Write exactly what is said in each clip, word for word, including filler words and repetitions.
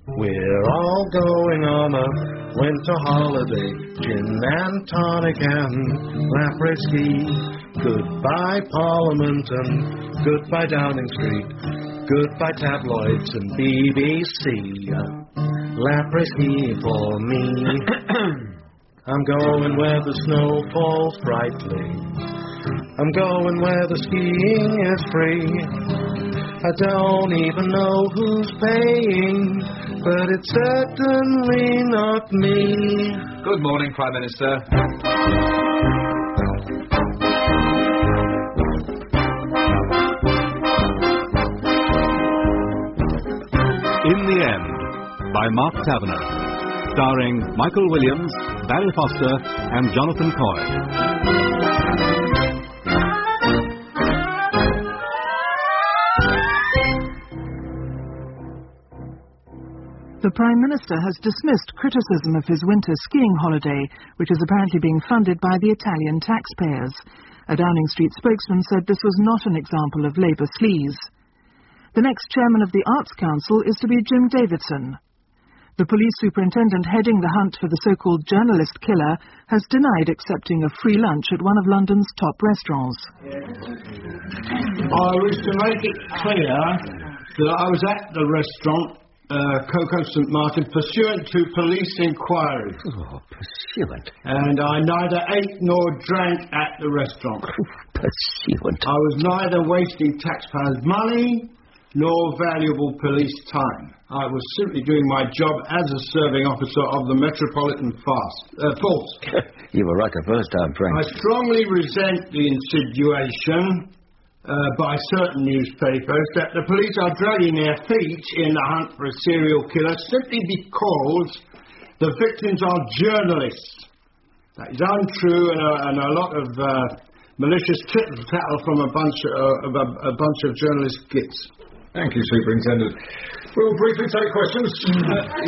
We're all going on a winter holiday, gin and tonic and Laprisky. Goodbye Parliament and goodbye Downing Street. Goodbye tabloids and B B C. Laprisky for me. I'm going where the snow falls brightly. I'm going where the skiing is free. I don't even know who's paying, but it's certainly not me. Good morning, Prime Minister. In the End, by Mark Taverner, starring Michael Williams, Barry Foster and Jonathan Coy. The Prime Minister has dismissed criticism of his winter skiing holiday, which is apparently being funded by the Italian taxpayers. A Downing Street spokesman said this was not an example of Labour sleaze. The next chairman of the Arts Council is to be Jim Davidson. The police superintendent heading the hunt for the so-called journalist killer has denied accepting a free lunch at one of London's top restaurants. I wish to make it clear that I was at the restaurant Uh, Coco Saint Martin, pursuant to police inquiry. Oh, pursuant. And I neither ate nor drank at the restaurant. Pursuant. I was neither wasting taxpayers' money nor valuable police time. I was simply doing my job as a serving officer of the Metropolitan Fast, uh, Force. You were right the first time, Frank. I strongly resent the insinuation Uh, by certain newspapers that the police are dragging their feet in the hunt for a serial killer simply because the victims are journalists. That is untrue, and a, and a lot of uh, malicious tittle-tattle from a bunch, uh, of a, a bunch of journalist gits. Thank you, Superintendent. We'll briefly take questions. Uh,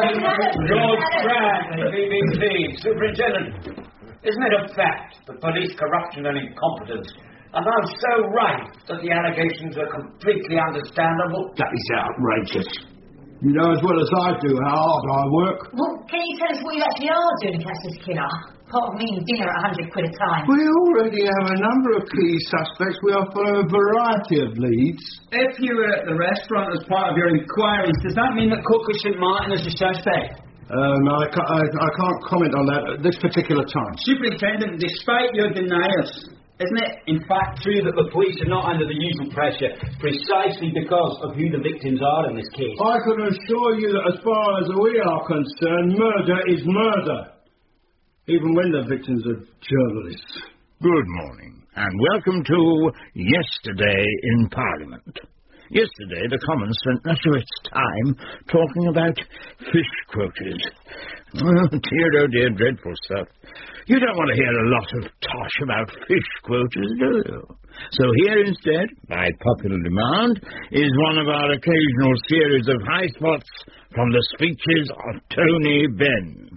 George Cragg, B B C. Superintendent, isn't it a fact that police corruption and incompetence are now so rife that the allegations are completely understandable? That is outrageous. You know as well as I do how hard I work. Well, can you tell us what you actually are doing, Cassius Killer? Apart from eating dinner at a hundred quid a time. We already have a number of key suspects. We are following a variety of leads. If you were at the restaurant as part of your inquiries, does that mean that Coco Saint Martin is a suspect? Um, I, ca- I, I can't comment on that at this particular time. Superintendent, despite your denials, isn't it, in fact, true that the police are not under the usual pressure precisely because of who the victims are in this case? I can assure you that as far as we are concerned, murder is murder, even when the victims are journalists. Good morning, and welcome to Yesterday in Parliament. Yesterday, the Commons spent much of its time talking about fish quotas. Oh, dear, oh dear, dreadful stuff. You don't want to hear a lot of tosh about fish quotas, do you? So here instead, by popular demand, is one of our occasional series of high spots from the speeches of Tony Benn.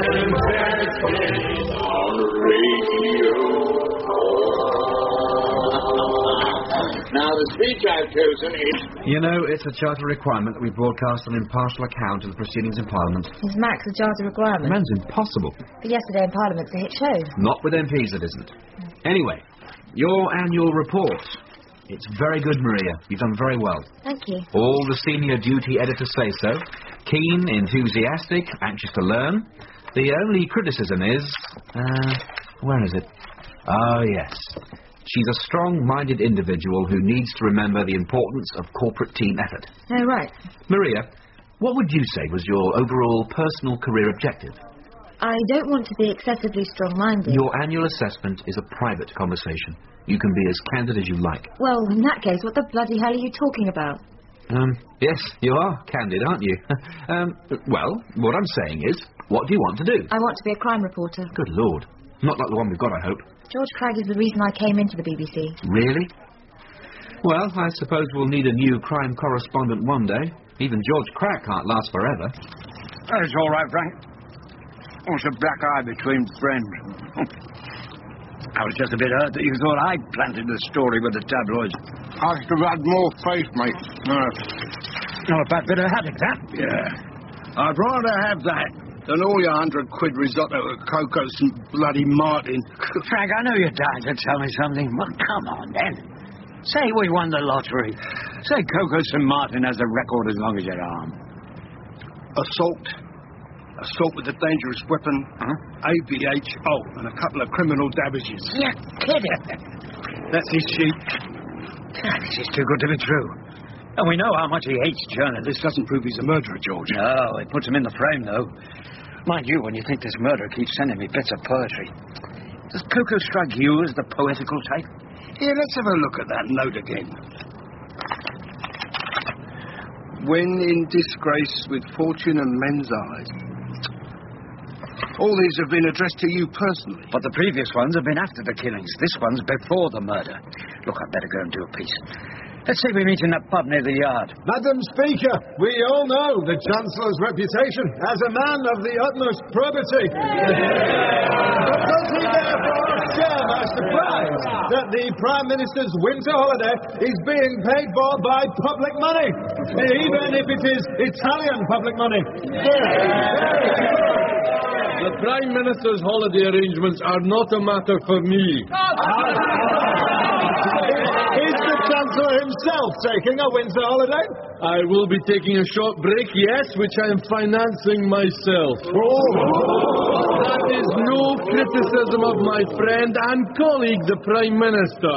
Now, the speech I've chosen is... You know, it's a charter requirement that we broadcast an impartial account of the proceedings in Parliament. Is Max a charter requirement? Man's impossible. But Yesterday in Parliament's a hit show. Not with M Ps, it isn't. Anyway, your annual report. It's very good, Maria. You've done very well. Thank you. All the senior duty editors say so. Keen, enthusiastic, anxious to learn. The only criticism is... Uh, where is it? Oh, yes. She's a strong-minded individual who needs to remember the importance of corporate team effort. Oh, right. Maria, what would you say was your overall personal career objective? I don't want to be excessively strong-minded. Your annual assessment is a private conversation. You can be as candid as you like. Well, in that case, what the bloody hell are you talking about? Um, yes, you are candid, aren't you? um, well, what I'm saying is, what do you want to do? I want to be a crime reporter. Good Lord. Not like the one we've got, I hope. George Cragg is the reason I came into the B B C. Really? Well, I suppose we'll need a new crime correspondent one day. Even George Cragg can't last forever. That's all right, Frank. What's a black eye between friends? I was just a bit hurt that you thought I'd planted the story with the tabloids. I should have had more faith, mate. Uh, Not a bad bit of haddock, that. Yeah. I'd rather have that than all your hundred quid risotto at Coco Saint Bloody Martin. Frank, I know you're dying to tell me something. Well, come on, then. Say we won the lottery. Say Coco Saint Martin has the record as long as your arm. Assault. Assault with a dangerous weapon. Huh? A B H. Oh, and a couple of criminal damages. You're kidding. That's his sheet. God, this is too good to be true. And we know how much he hates journalists. This doesn't prove he's a murderer, George. No, it puts him in the frame, though. Mind you, when you think this murderer keeps sending me bits of poetry. Does Coco strike you as the poetical type? Yeah, let's have a look at that note again. When in disgrace with fortune and men's eyes. All these have been addressed to you personally. But the previous ones have been after the killings. This one's before the murder. Look, I'd better go and do a piece. Let's say we meet in that pub near the yard. Madam Speaker, we all know the Chancellor's reputation as a man of the utmost probity. But does he therefore share my surprise that the Prime Minister's winter holiday is being paid for by public money, even if it is Italian public money? The Prime Minister's holiday arrangements are not a matter for me. Is the Chancellor himself taking a winter holiday? I will be taking a short break, yes, which I am financing myself. Oh. That is no criticism of my friend and colleague, the Prime Minister.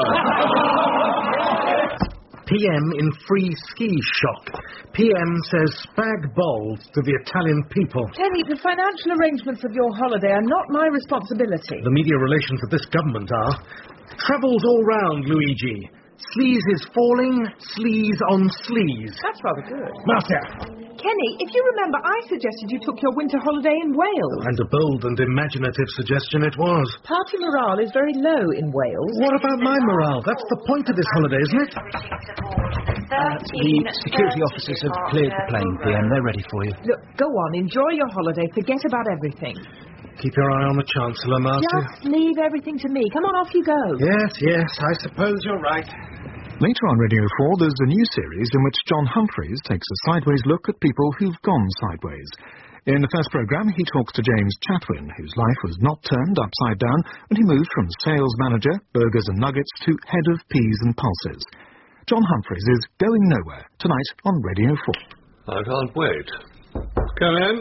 P M in free ski shock. P M says spag bowls to the Italian people. Kenny, the financial arrangements of your holiday are not my responsibility. The media relations of this government are. Troubles all round, Luigi. Sleaze is falling, sleaze on sleaze. That's rather good. Marcia! Kenny, if you remember, I suggested you took your winter holiday in Wales. And a bold and imaginative suggestion it was. Party morale is very low in Wales. What about my morale? That's the point of this holiday, isn't it? Uh, the security officers have cleared the plane, P M. They're ready for you. Look, go on, enjoy your holiday. Forget about everything. Keep your eye on the Chancellor, Marcia. Just leave everything to me. Come on, off you go. Yes, yes, I suppose you're right. Later on Radio four, there's a new series in which John Humphreys takes a sideways look at people who've gone sideways. In the first programme, he talks to James Chatwin, whose life was not turned upside down when he moved from sales manager, burgers and nuggets, to head of peas and pulses. John Humphreys is going nowhere, tonight on Radio four. I can't wait. Come in.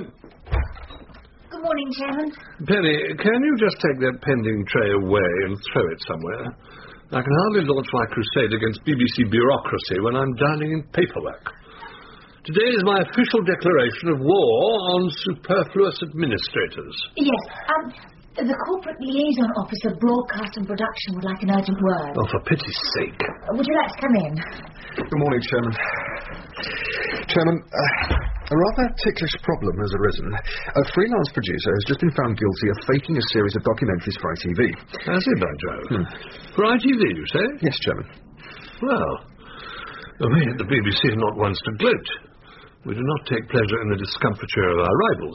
Good morning, Chairman. Penny, can you just take that pending tray away and throw it somewhere? I can hardly launch my crusade against B B C bureaucracy when I'm drowning in paperwork. Today is my official declaration of war on superfluous administrators. Yes, um, the Corporate Liaison Officer, Broadcast and Production would like an urgent word. Oh, for pity's sake. Uh, would you like to come in? Good morning, Chairman. Chairman, uh, a rather ticklish problem has arisen. A freelance producer has just been found guilty of faking a series of documentaries for I T V. Has he, by Jove? Hmm. For I T V, you say? Yes, Chairman. Well, we at the B B C are not ones to gloat. We do not take pleasure in the discomfiture of our rivals.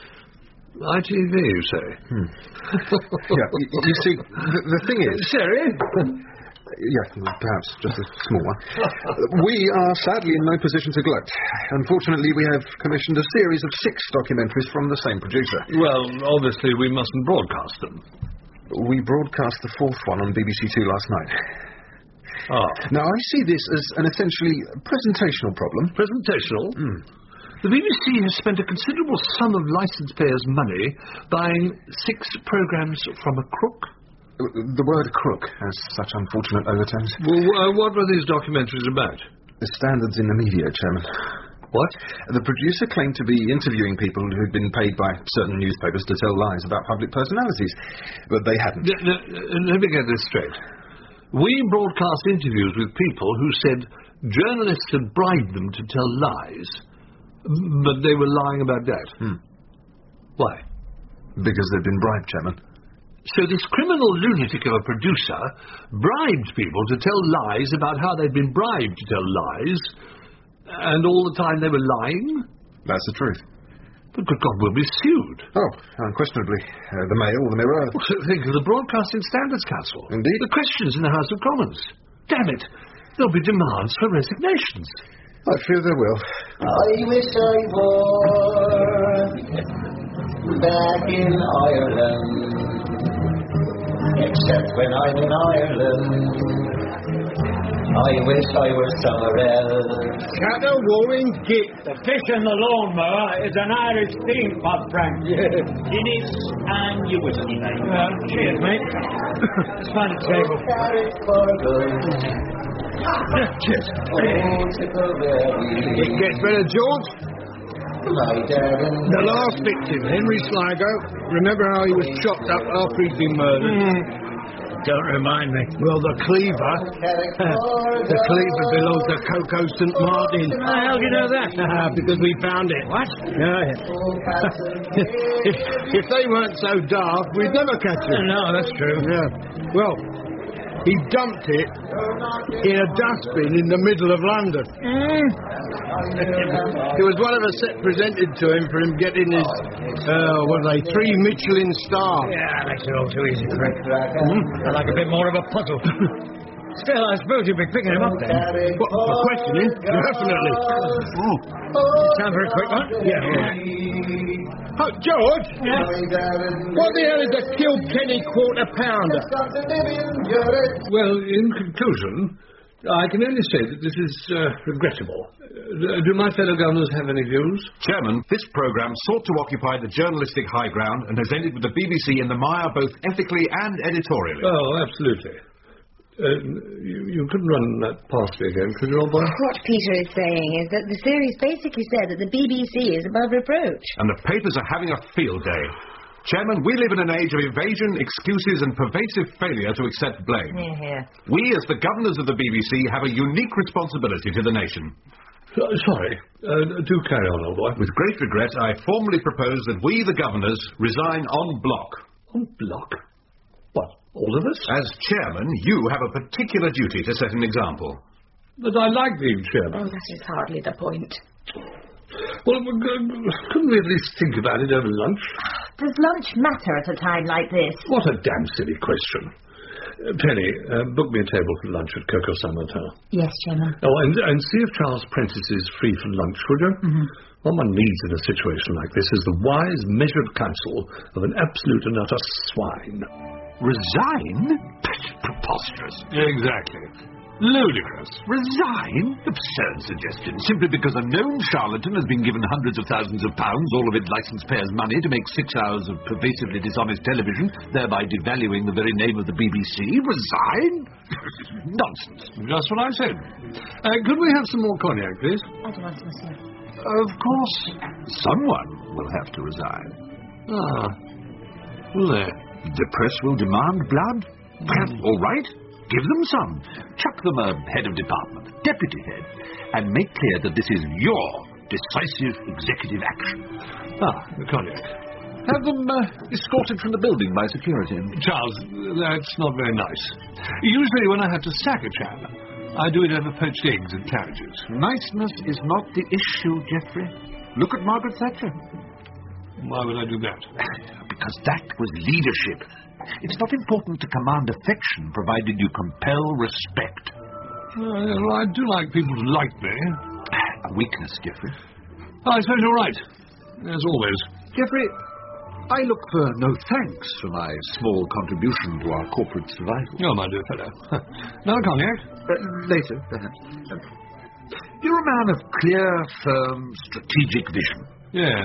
I T V, you say? Hmm. yeah, you, you see, the, the thing is... Sherry? Yeah, perhaps just a small one. We are sadly in no position to gloat. Unfortunately, we have commissioned a series of six documentaries from the same producer. Well, obviously we mustn't broadcast them. We broadcast the fourth one on B B C Two last night. Ah. Now, I see this as an essentially presentational problem. Presentational? Hmm. The B B C has spent a considerable sum of licence payers' money buying six programmes from a crook. The word crook has such unfortunate overtones. Well, uh, what were these documentaries about? The standards in the media, Chairman. What? The producer claimed to be interviewing people who'd been paid by certain newspapers to tell lies about public personalities, but they hadn't. N- n- let me get this straight. We broadcast interviews with people who said journalists had bribed them to tell lies, but they were lying about that. Hmm. Why? Because they'd been bribed, Chairman. So this criminal lunatic of a producer bribed people to tell lies about how they'd been bribed to tell lies, and all the time they were lying? That's the truth. But good God, we'll be sued. Oh, unquestionably. Uh, the Mail, the Mirror... Well, so think of the Broadcasting Standards Council. Indeed. The questions in the House of Commons. Damn it, there'll be demands for resignations. I fear they will. I wish I were back in Ireland, except when I'm in Ireland. I wish I were somewhere else. Cattle wooing git. The fish and the lawnmower is an Irish thing, Bob Frank. Yeah. Guinness and your whiskey, mate. Well, cheers, mate. Let's find a table. Cheers. It gets better, George. The last victim, Henry Sligo. Remember how he was chopped up after he'd been murdered? Mm. Don't remind me. Well, the cleaver. the cleaver belongs to Coco Saint Martin. How the hell do you know that? Uh, because we found it. What? Yeah. if, if they weren't so daft, we'd never catch it. No, that's true. Yeah. Well, he dumped it in a dustbin in the middle of London. Mm. It was one of a set presented to him for him getting his, uh, what are they, three Michelin stars. Yeah, makes it all too easy, Frank. Mm. I like a bit more of a puzzle. Still, I suppose you'll be picking him up then. What, for questioning? Definitely. Oh. Time for a quick one? Yeah. yeah. Oh, George! Yeah. What the hell is a Kilkenny quarter pounder? Well, in conclusion, I can only say that this is uh, regrettable. Uh, do my fellow governors have any views? Chairman, this programme sought to occupy the journalistic high ground and has ended with the B B C in the mire both ethically and editorially. Oh, absolutely. Uh, you, you couldn't run that past me again, could you, old boy? What Peter is saying is that the series basically said that the B B C is above reproach. And the papers are having a field day. Chairman, we live in an age of evasion, excuses and pervasive failure to accept blame. Hear, hear. We, as the governors of the B B C, have a unique responsibility to the nation. Uh, sorry, uh, do carry on, old boy. With great regret, I formally propose that we, the governors, resign en bloc. En bloc? What, all of us? As chairman, you have a particular duty to set an example. But I like being chairman. Oh, that is hardly the point. Well, couldn't we at least think about it over lunch? Does lunch matter at a time like this? What a damn silly question. Uh, Penny, uh, book me a table for lunch at Coco Saint Martin. Yes, Chairman. Oh, and, and see if Charles Prentice is free for lunch, would you? Mm-hmm. What one needs in a situation like this is the wise, measured counsel of an absolute and utter swine. Resign? Preposterous. Exactly. Ludicrous. Resign? Absurd suggestion. Simply because a known charlatan has been given hundreds of thousands of pounds, all of it licence payers' money, to make six hours of pervasively dishonest television, thereby devaluing the very name of the B B C. Resign? Nonsense. Just what I said. Uh, could we have some more cognac, please? At once, monsieur. Of course. Someone will have to resign. Ah. Will they? The press will demand blood. All right. Give them some. Chuck them a head of department, deputy head, and make clear that this is your decisive executive action. Ah, the cognac. Have them uh, escorted from the building by security. Charles, that's not very nice. Usually when I have to sack a chap, I do it over poached eggs and carriages. Niceness is not the issue, Geoffrey. Look at Margaret Thatcher. Why would I do that? Because that was leadership. It's not important to command affection, provided you compel respect. Uh, well, I do like people to like me. A weakness, Geoffrey. Oh, I suppose you're right. As always. Geoffrey, I look for no thanks for my small contribution to our corporate survival. Oh, my dear fellow. Another cognac? Uh, later, perhaps. You're a man of clear, firm, strategic vision. Yes.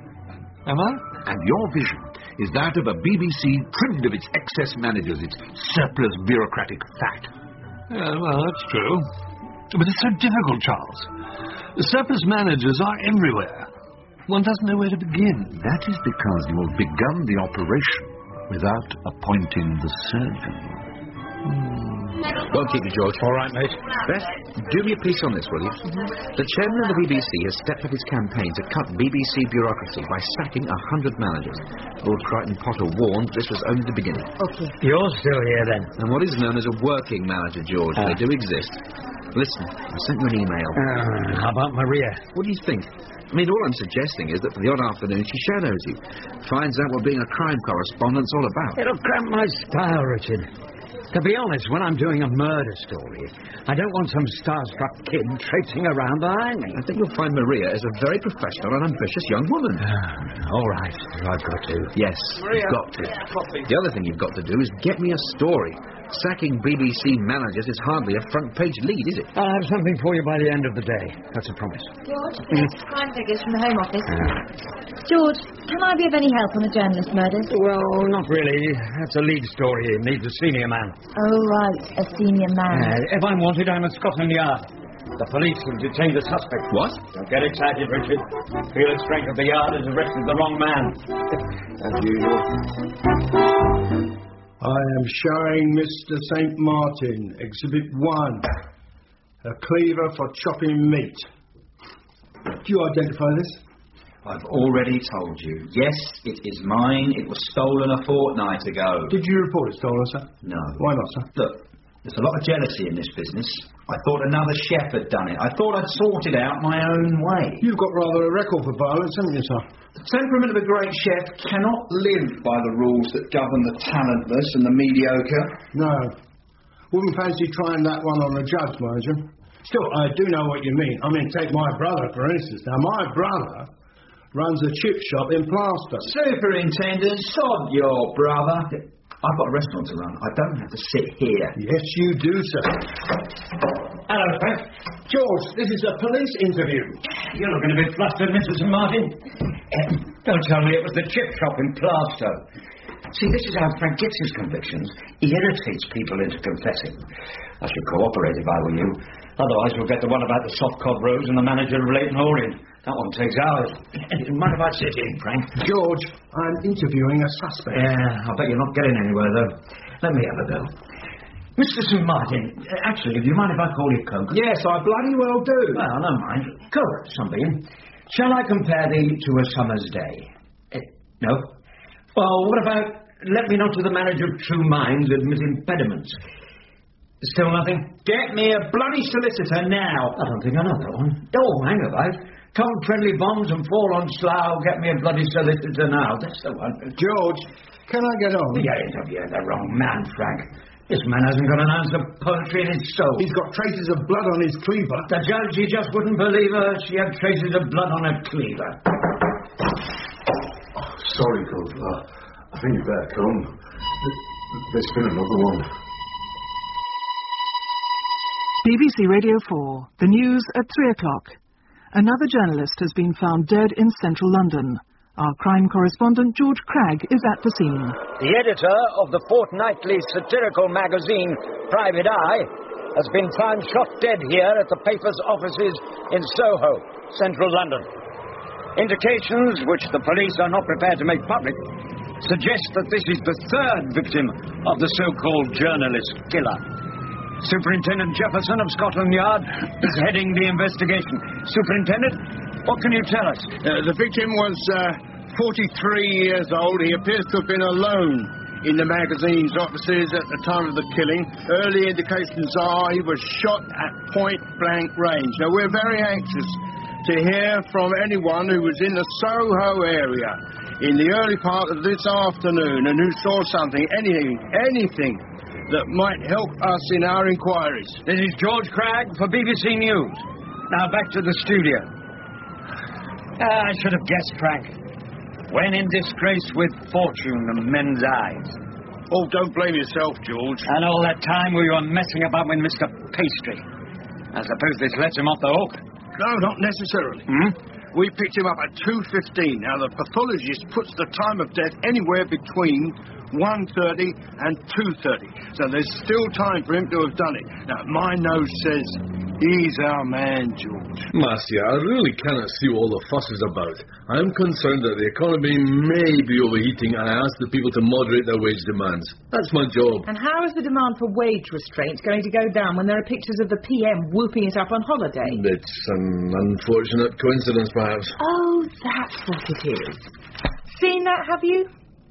Am I? And your vision is that of a B B C trimmed of its excess managers, its surplus bureaucratic fat. Yeah, well, that's true. But it's so difficult, Charles. The surplus managers are everywhere. One doesn't know where to begin. That is because you have begun the operation without appointing the surgeon. Hmm. Won't keep you, George. All right, mate. Beth, do me a piece on this, will you? Mm-hmm. The chairman of the B B C has stepped up his campaign to cut B B C bureaucracy by sacking a hundred managers. Lord Crichton Potter warned this was only the beginning. Okay. You're still here, then? And what is known as a working manager, George. Uh. They do exist. Listen, I sent you an email. Uh, how about Maria? What do you think? I mean, all I'm suggesting is that for the odd afternoon she shadows you, finds out what being a crime correspondent's all about. It'll cramp my style, Richard. To be honest, when I'm doing a murder story, I don't want some starstruck kid traipsing around behind me. I think you'll find Maria is a very professional and ambitious young woman. Ah, all right, I've got to. Yes, Maria, you've got to. The other thing you've got to do is get me a story. Sacking B B C managers is hardly a front-page lead, is it? I'll have something for you by the end of the day. That's a promise. George, it's crime figures from the Home Office. George, can I be of any help on the journalist murders? Well, not really. That's a lead story. It needs a senior man. Oh, right, a senior man. Uh, if I'm wanted, I'm at Scotland Yard. The police have detained the suspect. What? Don't get excited, Richard. Feel the strength of the yard has arrested the wrong man. As usual. I am showing Mister Saint Martin, Exhibit one. A cleaver for chopping meat. Do you identify this? I've already told you. Yes, it is mine. It was stolen a fortnight ago. Did you report it stolen, sir? No. Why not, sir? Look, there's a lot of jealousy in this business. I thought another chef had done it. I thought I'd sorted out my own way. You've got rather a record for violence, haven't you, sir? The temperament of a great chef cannot live by the rules that govern the talentless and the mediocre. No. Wouldn't fancy trying that one on the judge, mind you. Still, I do know what you mean. I mean, take my brother, for instance. Now, my brother runs a chip shop in Plaster. Superintendent, sod your brother. I've got a restaurant to run. I don't have to sit here. Yes, you do, sir. Hello, Frank. George, this is a police interview. You're looking a bit flustered, Missus Martin. Uh, don't tell me it was the chip shop in Plasto. See, this is how Frank gets his convictions. He irritates people into confessing. I should cooperate if I were you. Otherwise, we'll get the one about the soft cod rose and the manager of Leighton Orient. That one takes hours. Mind if I sit in, Frank? George, I'm interviewing a suspect. Yeah, I bet you're not getting anywhere, though. Let me have a go. Mister Saint Martin, actually, do you mind if I call you Coke? Yes, I bloody well do. Well, never mind. Coke, something. Shall I compare thee to a summer's day? Uh, no? Well, what about let me not to the manager of True Minds admit impediments? Still nothing? Get me a bloody solicitor now. I don't think another one. Oh, hang about. Come, friendly bombs and fall on Slough. Get me a bloody solicitor now. That's the one. George, can I get on? You're interviewing the wrong man, Frank. This man hasn't got an ounce of poetry in his soul. He's got traces of blood on his cleaver. The judge, he just wouldn't believe her. She had traces of blood on her cleaver. Oh, sorry, Coach. Uh, I think you better come. There's been another one. B B C Radio four, the news at three o'clock. Another journalist has been found dead in central London. Our crime correspondent, George Cragg, is at the scene. The editor of the fortnightly satirical magazine Private Eye has been found shot dead here at the paper's offices in Soho, central London. Indications, which the police are not prepared to make public, suggest that this is the third victim of the so-called journalist killer. Superintendent Jefferson of Scotland Yard is heading the investigation. Superintendent, what can you tell us? Uh, the victim was uh, forty-three years old. He appears to have been alone in the magazine's offices at the time of the killing. Early indications are he was shot at point-blank range. Now, we're very anxious to hear from anyone who was in the Soho area in the early part of this afternoon and who saw something, anything, anything that might help us in our inquiries. This is George Cragg for B B C News. Now back to the studio. Ah, I should have guessed, Frank. When in disgrace with fortune and men's eyes. Oh, don't blame yourself, George. And all that time we were messing about with Mister Pastry. I suppose this lets him off the hook. No, not necessarily. Hmm? We picked him up at two fifteen. Now, the pathologist puts the time of death anywhere between one thirty and two thirty. So there's still time for him to have done it. Now, my nose says he's our man, George. Marcia, I really cannot see what all the fuss is about. I'm concerned that the economy may be overheating, and I ask the people to moderate their wage demands. That's my job. And how is the demand for wage restraint going to go down when there are pictures of the P M whooping it up on holiday? It's an unfortunate coincidence, perhaps. Oh, that's what it is. Seen that, have you?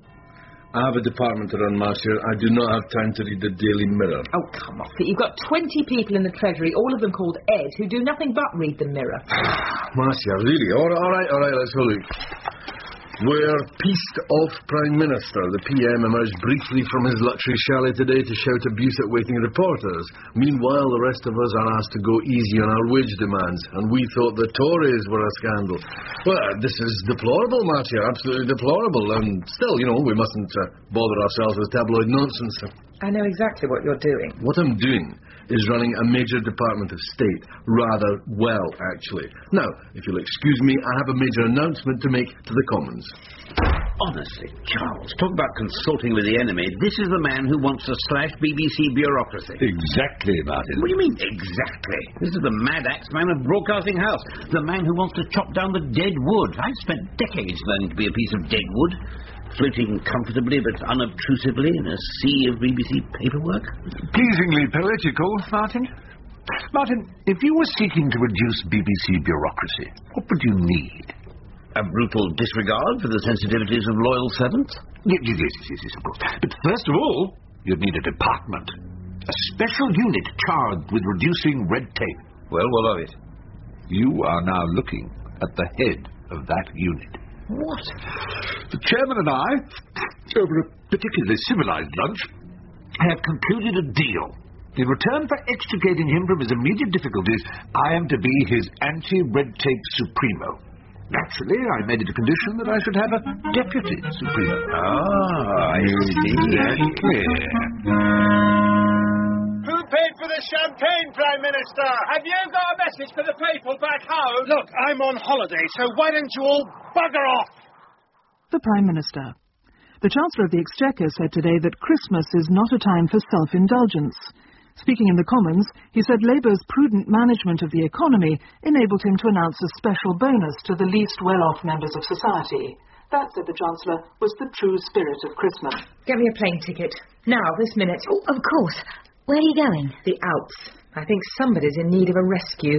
I have a department to run, Marcia. I do not have time to read the Daily Mirror. Oh, come off it. You've got twenty people in the Treasury, all of them called Ed, who do nothing but read the Mirror. Marcia, really? All right, all right, all right, let's have a look. We're pieced off Prime Minister. The P M emerged briefly from his luxury chalet today to shout abuse at waiting reporters. Meanwhile, the rest of us are asked to go easy on our wage demands, and we thought the Tories were a scandal. Well, this is deplorable, Marcia, absolutely deplorable, and still, you know, we mustn't uh, bother ourselves with tabloid nonsense. I know exactly what you're doing. What I'm doing is running a major Department of State. Rather well, actually. Now, if you'll excuse me, I have a major announcement to make to the Commons. Honestly, Charles, talk about consulting with the enemy. This is the man who wants to slash B B C bureaucracy. Exactly, Martin. What do you mean, exactly? This is the mad axe man of Broadcasting House. The man who wants to chop down the dead wood. I've spent decades learning to be a piece of dead wood, floating comfortably but unobtrusively in a sea of B B C paperwork. Pleasingly political, Martin. Martin, if you were seeking to reduce B B C bureaucracy, what would you need? A brutal disregard for the sensitivities of loyal servants? Yes, yes, yes, yes, of course. But first of all, you'd need a department. A special unit charged with reducing red tape. Well, what of it? You are now looking at the head of that unit. What? The chairman and I, over a particularly civilized lunch, have concluded a deal. In return for extricating him from his immediate difficulties, I am to be his anti-red tape supremo. Naturally, I made it a condition that I should have a deputy supremo. Ah, I see. Exactly. Who paid for the champagne, Prime Minister? Have you got a message for the people back home? Look, I'm on holiday, so why don't you all bugger off? The Prime Minister. The Chancellor of the Exchequer said today that Christmas is not a time for self-indulgence. Speaking in the Commons, he said Labour's prudent management of the economy enabled him to announce a special bonus to the least well-off members of society. That, said the Chancellor, was the true spirit of Christmas. Get me a plane ticket. Now, this minute. Oh, of course. Where are you going? The Alps. I think somebody's in need of a rescue.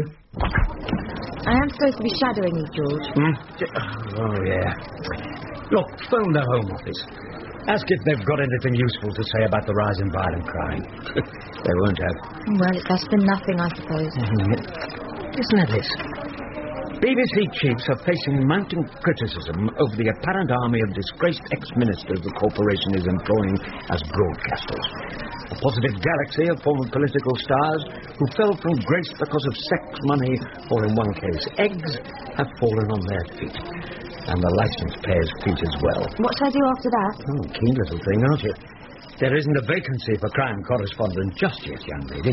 I am supposed to be shadowing you, George. Hmm? Oh, yeah. Look, phone the Home Office. Ask if they've got anything useful to say about the rise in violent crime. They won't have. Well, it's better than nothing, I suppose. Listen to this. B B C chiefs are facing mounting criticism over the apparent army of disgraced ex-ministers the corporation is employing as broadcasters. A positive galaxy of former political stars who fell from grace because of sex, money, or in one case, eggs, have fallen on their feet. And the licence payers' feet as well. What shall I do after that? Oh, keen little thing, aren't you? There isn't a vacancy for crime correspondent just yet, young lady.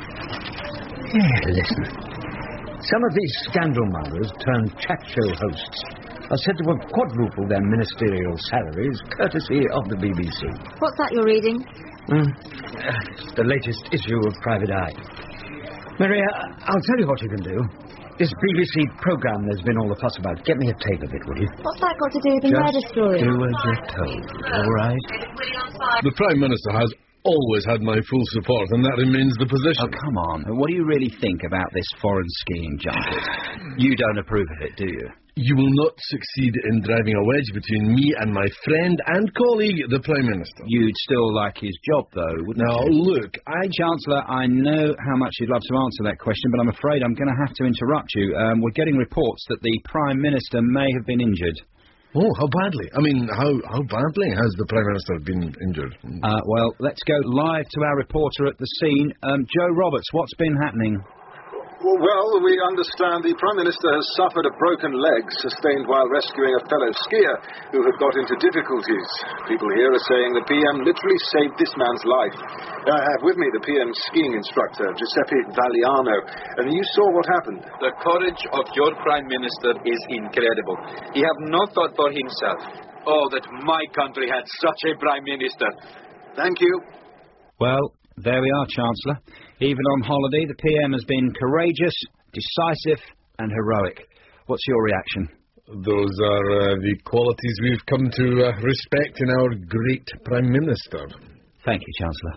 Yeah, listen. Some of these scandal mongers turned chat show hosts are said to have quadrupled their ministerial salaries courtesy of the B B C. What's that you're reading? Mm. Uh, it's the latest issue of Private Eye. Maria, I'll tell you what you can do. This B B C programme there's been all the fuss about. Get me a tape of it, will you? What's that got to do with the Just murder story? do as you're told, all right? The Prime Minister has always had my full support, and that remains the position. Oh, come on. What do you really think about this foreign skiing junket? You don't approve of it, do you? You will not succeed in driving a wedge between me and my friend and colleague, the Prime Minister. You'd still like his job, though, wouldn't now, you? Now, look, I... Chancellor, I know how much you'd love to answer that question, but I'm afraid I'm going to have to interrupt you. Um, we're getting reports that the Prime Minister may have been injured. Oh, how badly? I mean, how, how badly has the Prime Minister been injured? Uh, well, let's go live to our reporter at the scene. Um, Joe Roberts, what's been happening? Well, we understand the Prime Minister has suffered a broken leg sustained while rescuing a fellow skier who had got into difficulties. People here are saying the P M literally saved this man's life. I have with me the P M's skiing instructor, Giuseppe Valiano, and you saw what happened. The courage of your Prime Minister is incredible. He have no thought for himself. Oh, that my country had such a Prime Minister. Thank you. Well, there we are, Chancellor. Even on holiday, the P M has been courageous, decisive and heroic. What's your reaction? Those are uh, the qualities we've come to uh, respect in our great Prime Minister. Thank you, Chancellor.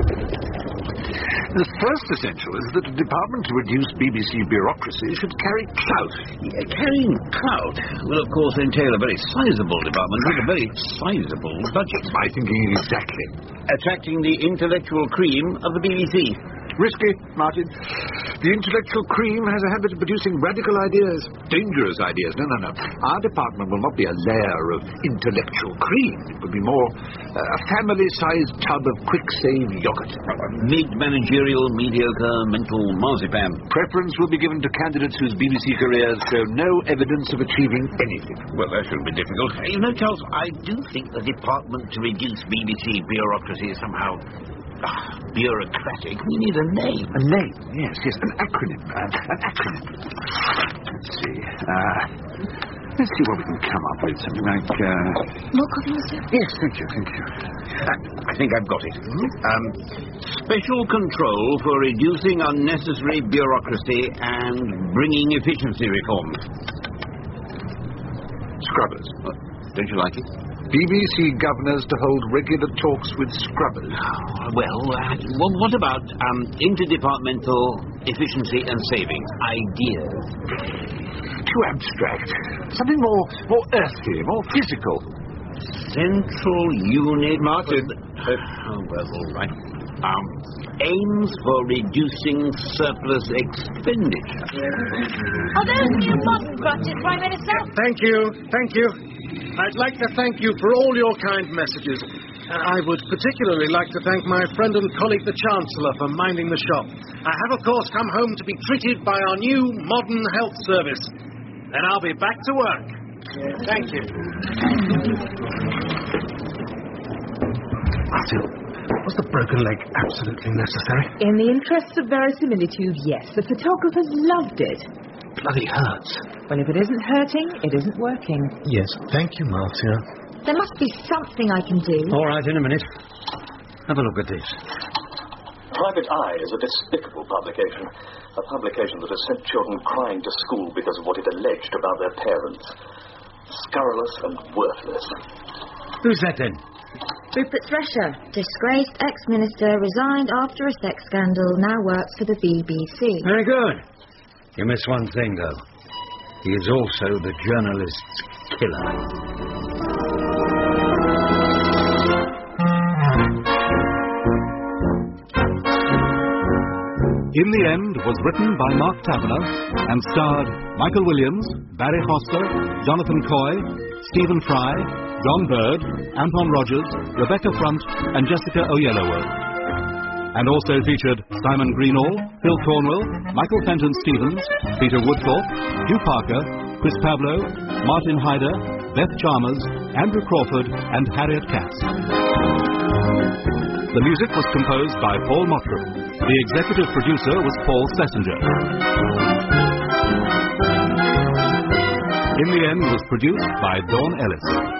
The first essential is that a department to reduce B B C bureaucracy should carry clout. Yeah, carrying clout will, of course, entail a very sizable department with a very sizable budget. My thinking exactly. Attracting the intellectual cream of the B B C. Risky, Martin. The intellectual cream has a habit of producing radical ideas. Dangerous ideas. No, no, no. Our department will not be a lair of intellectual cream. It will be more uh, a family-sized tub of quick-save yogurt. Mid-managerial, mediocre, mental marzipan. Preference will be given to candidates whose B B C careers show no evidence of achieving anything. Well, that shouldn't be difficult. You know, Charles, I do think the department to reduce B B C bureaucracy is somehow uh, bureaucratic. We need a name. A name? Yes, yes, an acronym. Uh, an acronym. Let's see. Uh, let's see what we can come up with. Something like... Uh... More coffee, monsieur? Yes, thank you, thank you. Uh, I think I've got it. Um, special control for reducing unnecessary bureaucracy and bringing efficiency reforms. Scrubbers. Uh, don't you like it? B B C governors to hold regular talks with scrubbers. Oh, well, uh, well, what about um, interdepartmental efficiency and savings? Ideas. Too abstract. Something more, more earthy, more physical. Central unit... Martin. For the, uh, oh, well, all right. Um, aims for reducing surplus expenditure. Are those new modern budget, Prime Minister? Thank you, thank you. I'd like to thank you for all your kind messages. Uh, I would particularly like to thank my friend and colleague, the Chancellor, for minding the shop. I have, of course, come home to be treated by our new modern health service. And I'll be back to work. Thank you. Martin, was the broken leg absolutely necessary? In the interests of verisimilitude, yes. The photographers loved it. Bloody hurts. Well, if it isn't hurting, it isn't working. Yes, thank you, Marcia. There must be something I can do. All right, in a minute. Have a look at this. Private Eye is a despicable publication. A publication that has sent children crying to school because of what it alleged about their parents. Scurrilous and worthless. Who's that, then? Rupert Thresher, disgraced ex-minister, resigned after a sex scandal, now works for the B B C. Very good. You miss one thing, though. He is also the journalist's killer. In the End was written by Mark Tavener and starred Michael Williams, Barry Hoster, Jonathan Coy, Stephen Fry, John Bird, Anton Rogers, Rebecca Front and Jessica Oyelowo. And also featured Simon Greenall, Phil Cornwell, Michael Fenton Stevens, Peter Woodthorpe, Hugh Parker, Chris Pablo, Martin Hyder, Beth Chalmers, Andrew Crawford and Harriet Katz. The music was composed by Paul Mottram. The executive producer was Paul Schlesinger. In the End was produced by Dawn Ellis.